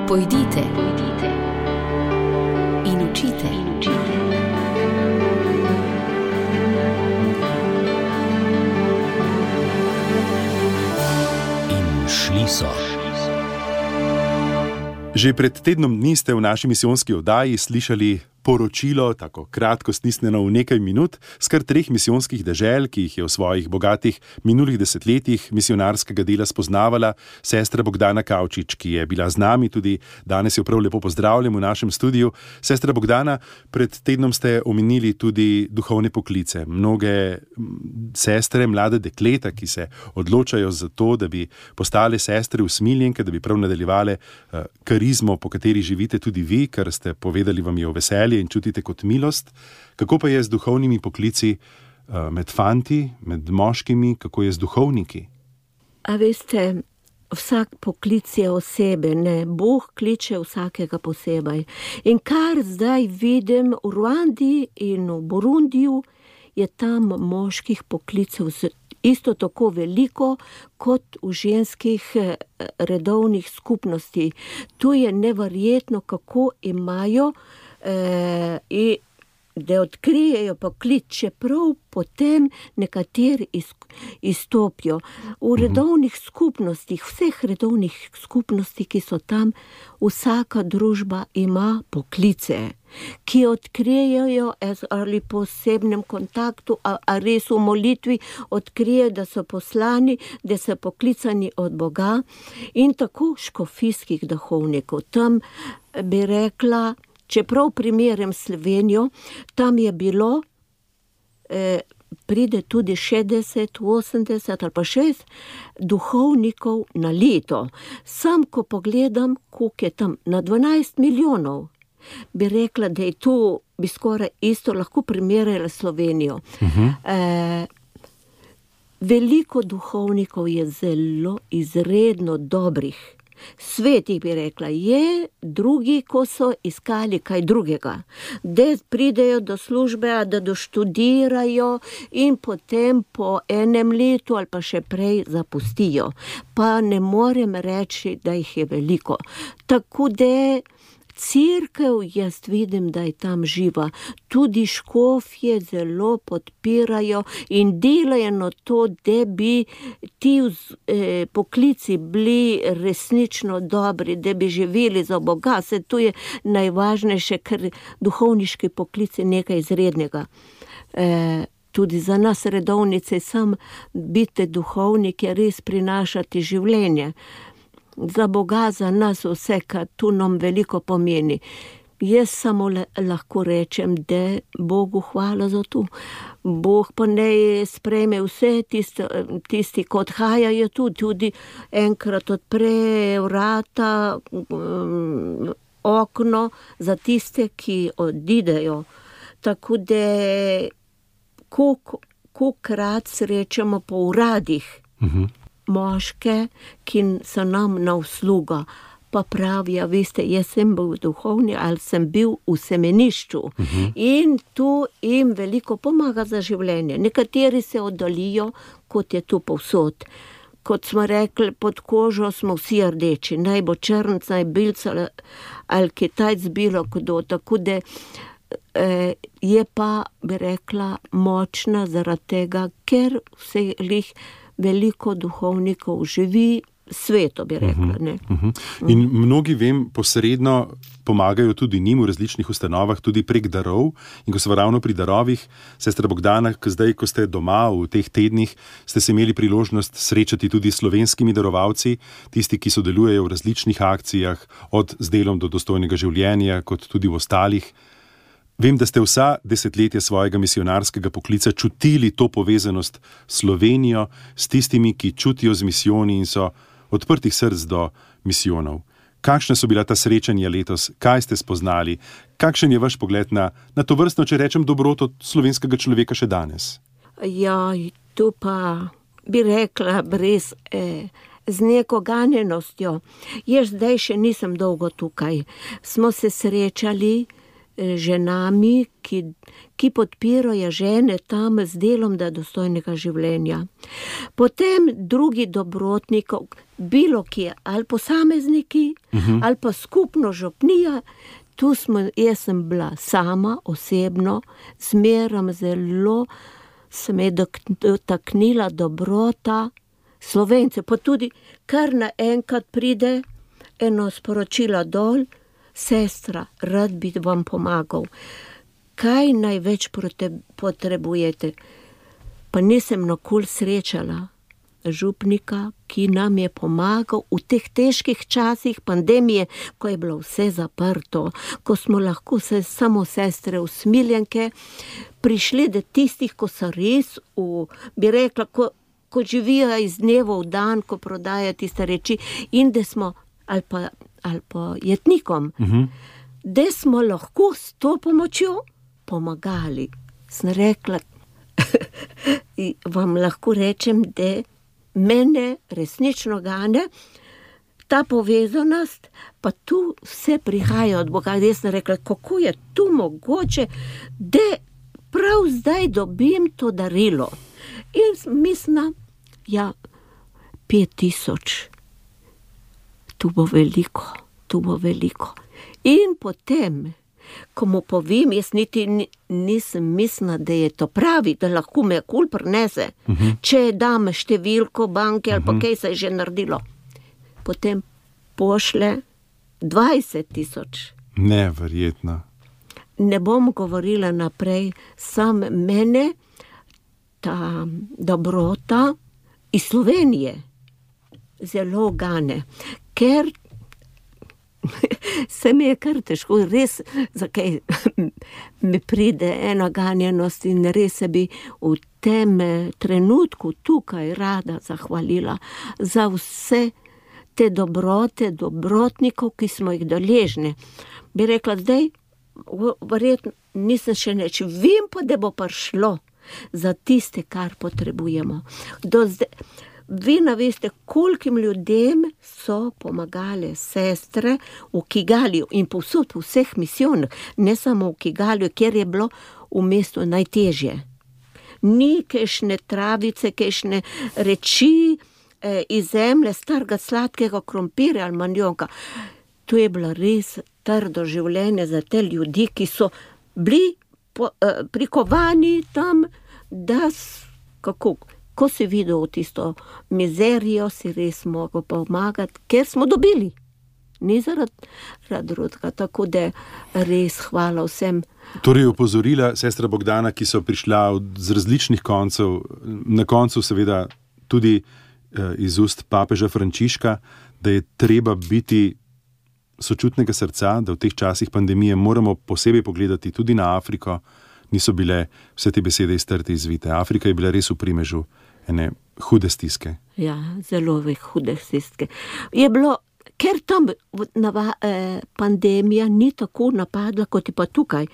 Pojdite in učite. In šli so. Že pred tednom dni ste v naši misijonski oddaji slišali poročilo, tako kratko stisnjeno v nekaj minut, s kar 3 misijonskih dežel, ki jih je v svojih bogatih minulih desetletjih misionarskega dela spoznavala sestra Bogdana Kavčič, ki je bila z nami, tudi danes jo prav lepo pozdravljam v našem studiu. Sestra Bogdana, pred tednom ste omenili tudi duhovne poklice. Mnoge sestre, mlade dekleta, ki se odločajo za to, da bi postale sestre usmiljenke, da bi prav nadaljevale karizmo, po kateri živite tudi vi, kar ste povedali, vam je v veselje in čutite kot milost. Kako pa je z duhovnimi poklici med fanti, med moškimi, kako je z duhovniki? A veste, vsak poklic je osebe, ne? Bog kliče vsakega posebej. In kar zdaj vidim v Ruandi in v Burundiju, je tam moških poklicev isto tako veliko kot v ženskih redovnih skupnosti. Tu je neverjetno, kako imajo da odkrijejo poklic, čeprav potem nekateri izstopijo. V redovnih skupnostih, vseh redovnih skupnosti, ki so tam, vsaka družba ima poklice, ki odkrijejo ali po osebnem kontaktu, a res v molitvi odkrijejo, da so poslani, da so poklicani od Boga. In tako škofijskih duhovnikov. Tam bi rekla, čeprav primerjam Slovenijo, tam je bilo, pride tudi 60, 80 ali pa 6 duhovnikov na leto. Sam, ko pogledam, koliko je tam, na 12 milijonov, bi rekla, da je tu, bi skoraj isto lahko primerjala Slovenijo. Veliko duhovnikov je zelo izredno dobrih. Svetih, bi rekla, je drugi, ko so iskali kaj drugega, da pridejo do službe, da doštudirajo in potem po enem letu ali pa še prej zapustijo. Pa ne morem reči, da jih je veliko. Tako da cerkev, jaz vidim, da je tam živa. Tudi škofje zelo podpirajo in delajo na to, da bi ti poklici bili resnično dobri, da bi živeli za Boga. Se to je najvažnejše, ker duhovniški poklic je nekaj izrednega. Tudi za nas redovnice, sam biti duhovnik je res prinašati življenje. Za Boga, za nas vse, kar tu nam veliko pomeni. Jaz samo lahko rečem, da Bogu hvala za to. Bog pa ne sprejme vse tisti, ko odhajajo tudi enkrat odpre vrata, okno za tiste, ki odidejo. Tako da, kolikokrat srečamo po uradih, moške, ki so nam na uslugo, pa pravijo, veste, jaz sem bil duhovni ali sem bil v semenišču. In tu jim veliko pomaga za življenje. Nekateri se oddalijo, kot je tu povsod. Kot smo rekli, pod kožo smo vsi rdeči, naj bo črnc, naj bilc ali Kitajc, bilo kdo. Tako da je pa, bi rekla, močna zaradi tega, ker vseh veliko duhovnikov živi sveto, bi rekla. Ne? In mnogi, vem, posredno pomagajo tudi njim v različnih ustanovah, tudi prek darov. In ko smo ravno pri darovih, sestra Bogdana, zdaj, ko ste doma v teh tednih, ste se imeli priložnost srečati tudi s slovenskimi darovalci, tisti, ki sodelujejo v različnih akcijah, od z delom do dostojnega življenja, kot tudi v ostalih. Vem, da ste vsa desetletja svojega misionarskega poklica čutili to povezanost s Slovenijo, s tistimi, ki čutijo z misijoni in so odprtih src do misijonov. Kakšna so bila ta srečanja letos? Kaj ste spoznali? Kakšen je vaš pogled na to vrstno, če rečem, dobroto slovenskega človeka še danes? Ja, tu pa bi rekla brez z neko ganjenostjo. Jaz zdaj še nisem dolgo tukaj. Smo se srečali ženami, ki podpirajo žene tam z delom do dostojnega življenja. Potem drugi dobrotnik, bilo kje, ali posamezniki, ali pa skupno župnija. Jaz sem bila sama osebno, zmerom zelo se me dotaknila dobrota Slovence, pa tudi kar naenkrat pride eno sporočilo dol, sestra, rad bi vam pomagal. Kaj največ potrebujete? Pa nisem nikoli srečala župnika, ki nam je pomagal v teh težkih časih pandemije, ko je bilo vse zaprto, ko smo lahko samo sestre usmiljenke prišli do tistih, ko so res, bi rekla, ko živijo iz dneva v dan, ko prodaja tiste reči, in da smo, ali pa jetnikom, da smo lahko s to pomočjo pomagali. Sem rekla, vam lahko rečem, da mene resnično gane ta povezanost, pa tu vse prihaja od Boga. Jaz sem rekla, kako je tu mogoče, da prav zdaj dobim to darilo. In mislim, 5000, tu bo veliko. In potem, ko mu povem, jaz niti nisem mislila, da je to pravi, da lahko me kul prinese, če dam številko banke ali pa kaj se je že naredilo. Potem pošle 20 000. Neverjetno. Ne bom govorila naprej, sam mene ta dobrota iz Slovenije zelo gane, ker se mi je kar težko, res, zakaj mi pride ena ganjenost in res se bi v tem trenutku tukaj rada zahvalila za vse te dobrote, dobrotnikov, ki smo jih deležni. Bi rekla, zdaj, verjetno nisem še nič, vem pa, da bo prišlo za tiste, kar potrebujemo. Vi naveste, kolikim ljudem so pomagale sestre v Kigaliju in povsod v vseh misijonah, ne samo v Kigaliju, kjer je bilo v mestu najtežje. Ni kajšne travice, kajšne reči iz zemlje, starega sladkega krompirja ali manjonka. To je bilo res trdo življenje za te ljudi, ki so bili prikovani tam, da ko si videl tisto mizerijo, si res mogel pomagati, ker smo dobili. Ni zaradi drugega, tako da res hvala vsem. Torej opozorila sestra Bogdana, ki so prišla z različnih koncev, na koncu seveda tudi iz ust papeža Frančiška, da je treba biti sočutnega srca, da v teh časih pandemije moramo posebej pogledati tudi na Afriko. Niso bile vse te besede iztrte izvite. Afrika je bila res v primežu ene hude stiske. Ja, zelo hude stiske. Je bilo, ker tam pandemija ni tako napadla, kot je pa tukaj.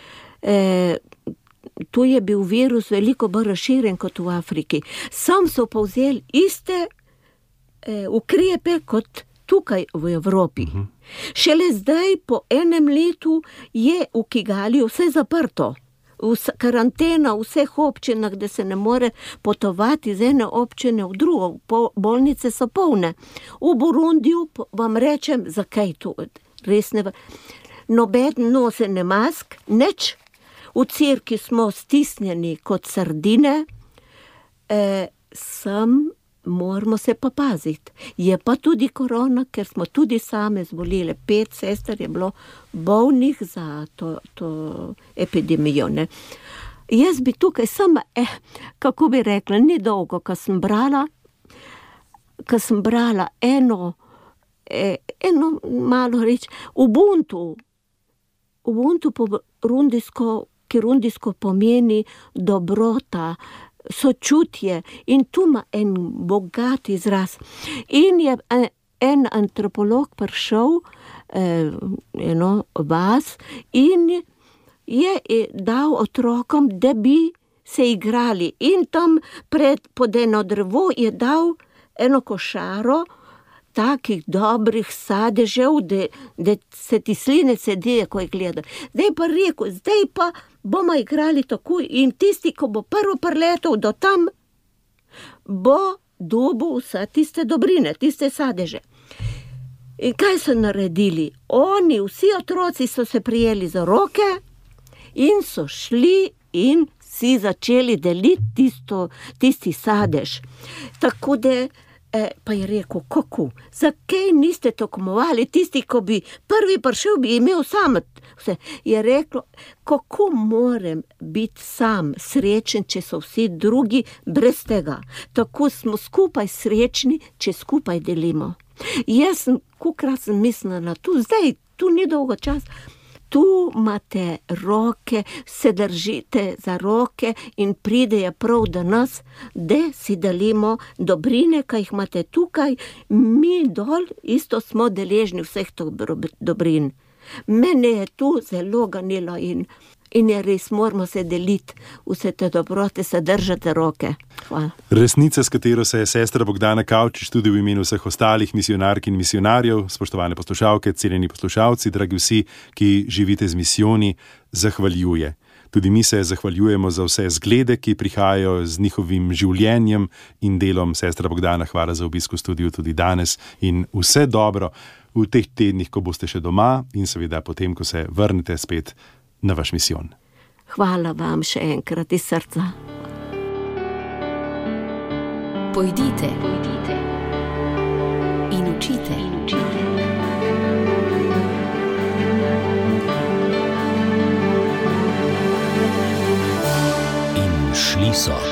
Tu je bil virus veliko bolj razširjen kot v Afriki. Sam so povzeli iste ukrepe kot tukaj v Evropi. Šele zdaj, po enem letu, je v Kigaliju vse zaprto. Karantena v vseh občinah, da se ne more potovati iz ene občine v drugo, bolnice so polne. V Burundiju vam rečem, zakaj to res ne. Noben nosi ne mask, nič. V cerkvi smo stisnjeni kot sardine, moramo se pa paziti. Je pa tudi korona, ker smo tudi same zbolele. 5 sester je bilo bolnih za to epidemijo. Ne? Jaz bi tukaj sama, kako bi rekla, ni dolgo, ko sem brala eno malo reč, Ubuntu po kirundijsko pomeni dobrota, sočutje in tu ima en bogat izraz. In je en antropolog prišel, vas, in je dal otrokom, da bi se igrali. In tam pod eno drevo je dal eno košaro takih dobrih sadežev, da se ti sline sedijo, ko jih gleda. Zdaj pa rekel, zdaj pa bomo igrali tako in tisti, ko bo prvo priletel do tam, bo dobil vse tiste dobrine, tiste sadeže. In kaj so naredili? Oni, vsi otroci so se prijeli za roke in so šli in si začeli deliti tisti sadež. Tako da pa je rekel, kako? Zakaj niste tekmovali? Tisti, ko bi prvi prišel, bi imel sam vse. Je rekel, kako moram biti sam srečen, če so vsi drugi brez tega. Tako smo skupaj srečni, če skupaj delimo. Jaz sem, kolikrat sem mislila na to, zdaj, tu ni dolgo čas, tu imate roke, se držite za roke in pridejo prav do nas, da si delimo dobrine, ki jih imate tukaj, mi dol isto smo deležni vseh teh dobrin. Mene je tu zelo ganilo in je res, moramo se deliti vse te dobrote, se držati roke. Hvala. Resnica, s katero se je sestra Bogdana Kavčič tudi v imenu vseh ostalih misionark in misionarjev, spoštovane poslušalke, cenjeni poslušalci, dragi vsi, ki živite z misijoni, zahvaljuje. Tudi mi se zahvaljujemo za vse zglede, ki prihajajo z njihovim življenjem in delom. Sestra Bogdana, hvala za obisk v studiu tudi danes in vse dobro v teh tednih, ko boste še doma in seveda potem, ko se vrnete spet na vaš misijon. Hvala vam še enkrat iz srca. Pojdite in učite. In šli so.